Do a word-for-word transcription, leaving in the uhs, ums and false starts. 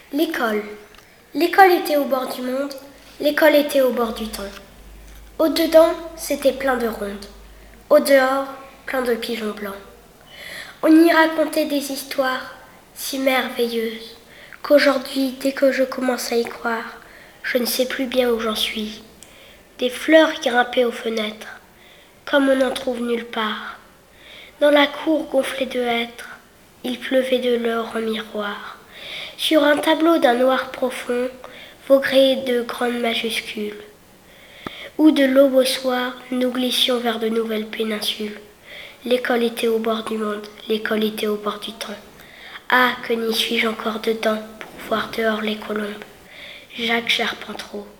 L'école. L'école était au bord du monde, l'école était au bord du temps. Au-dedans, c'était plein de rondes. Au-dehors, plein de pigeons blancs. On y racontait des histoires si merveilleuses qu'aujourd'hui, dès que je commence à y croire, je ne sais plus bien où j'en suis. Des fleurs grimpaient aux fenêtres, comme on n'en trouve nulle part. Dans la cour gonflée de hêtres, il pleuvait de l'or en miroir. Sur un tableau d'un noir profond, vaugréaient de grandes majuscules. Où de l'aube au soir, nous glissions vers de nouvelles péninsules. L'école était au bord du monde, l'école était au bord du temps. Ah, que n'y suis-je encore dedans pour voir dehors les colombes. Jacques Charpentreau.